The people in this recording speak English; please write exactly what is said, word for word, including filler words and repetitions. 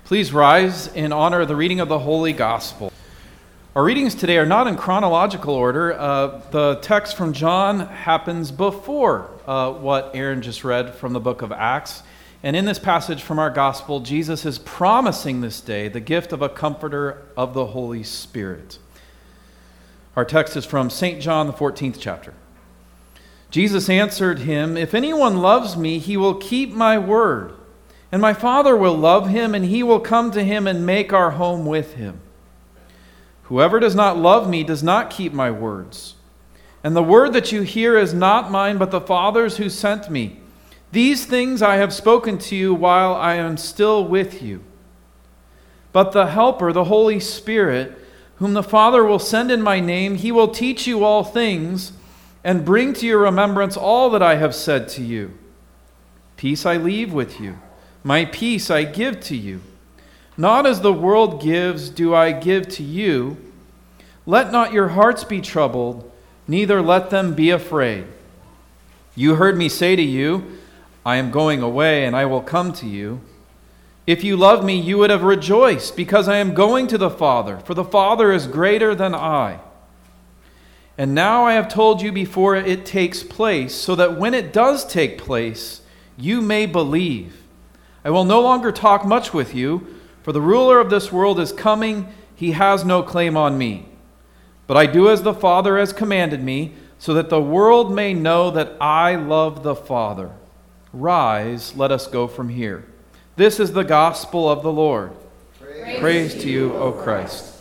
Please rise in honor of the reading of the Holy Gospel. Our readings today are not in chronological order. Uh, the text from John happens before uh, what Aaron just read from the book of Acts. And in this passage from our Gospel, Jesus is promising this day the gift of a comforter of the Holy Spirit. Our text is from Saint John, the fourteenth chapter. Jesus answered him, "If anyone loves me, he will keep my word. And my Father will love him, and he will come to him and make our home with him. Whoever does not love me does not keep my words. And the word that you hear is not mine, but the Father's who sent me. These things I have spoken to you while I am still with you. But the Helper, the Holy Spirit, whom the Father will send in my name, he will teach you all things and bring to your remembrance all that I have said to you. Peace I leave with you. My peace I give to you. Not as the world gives do I give to you. Let not your hearts be troubled, neither let them be afraid. You heard me say to you, I am going away and I will come to you. If you love me, you would have rejoiced, because I am going to the Father, for the Father is greater than I. And now I have told you before it takes place, so that when it does take place, you may believe. I will no longer talk much with you, for the ruler of this world is coming. He has no claim on me. But I do as the Father has commanded me, so that the world may know that I love the Father. Rise, let us go from here. This is the gospel of the Lord. Praise, Praise to you, O Christ.